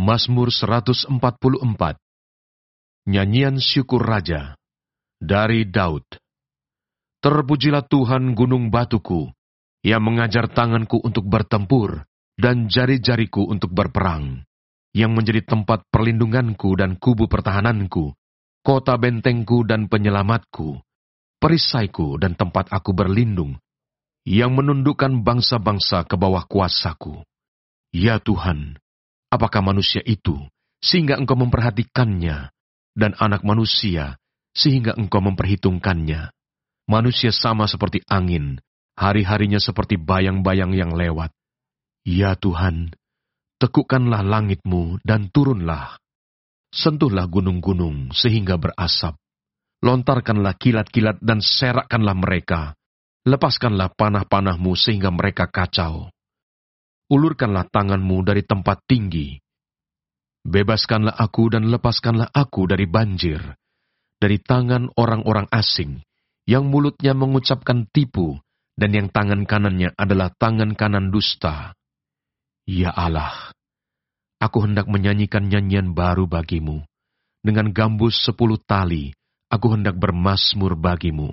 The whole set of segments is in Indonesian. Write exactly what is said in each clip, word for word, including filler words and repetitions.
Mazmur seratus empat puluh empat. Nyanyian syukur Raja dari Daud. Terpujilah Tuhan gunung batuku, yang mengajar tanganku untuk bertempur dan jari-jariku untuk berperang, yang menjadi tempat perlindunganku dan kubu pertahananku, kota bentengku dan penyelamatku, perisaiku dan tempat aku berlindung, yang menundukkan bangsa-bangsa ke bawah kuasaku. Ya Tuhan, apakah manusia itu, sehingga Engkau memperhatikannya, dan anak manusia, sehingga Engkau memperhitungkannya? Manusia sama seperti angin, hari-harinya seperti bayang-bayang yang lewat. Ya Tuhan, tekukkanlah langit-Mu dan turunlah. Sentuhlah gunung-gunung sehingga berasap. Lontarkanlah kilat-kilat dan serakkanlah mereka. Lepaskanlah panah-panah-Mu sehingga mereka kacau. Ulurkanlah tangan-Mu dari tempat tinggi. Bebaskanlah aku dan lepaskanlah aku dari banjir, dari tangan orang-orang asing, yang mulutnya mengucapkan tipu, dan yang tangan kanannya adalah tangan kanan dusta. Ya Allah, aku hendak menyanyikan nyanyian baru bagimu. Dengan gambus sepuluh tali, aku hendak bermazmur bagimu.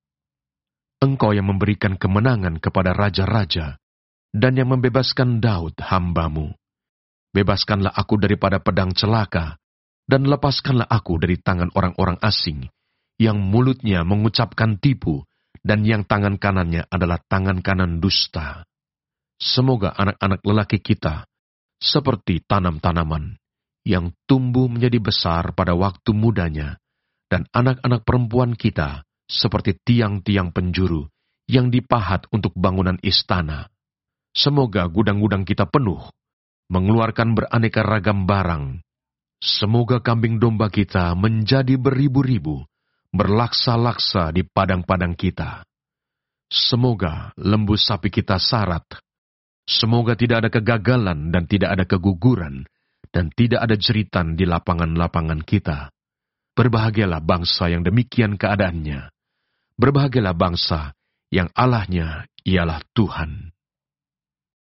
Engkau yang memberikan kemenangan kepada raja-raja, dan yang membebaskan Daud hamba-Mu. Bebaskanlah aku daripada pedang celaka, dan lepaskanlah aku dari tangan orang-orang asing, yang mulutnya mengucapkan tipu, dan yang tangan kanannya adalah tangan kanan dusta. Semoga anak-anak lelaki kita seperti tanam-tanaman, yang tumbuh menjadi besar pada waktu mudanya, dan anak-anak perempuan kita seperti tiang-tiang penjuru, yang dipahat untuk bangunan istana. Semoga gudang-gudang kita penuh, mengeluarkan beraneka ragam barang. Semoga kambing domba kita menjadi beribu-ribu, berlaksa-laksa di padang-padang kita. Semoga lembu sapi kita sarat. Semoga tidak ada kegagalan dan tidak ada keguguran, dan tidak ada jeritan di lapangan-lapangan kita. Berbahagialah bangsa yang demikian keadaannya. Berbahagialah bangsa yang Allahnya ialah Tuhan.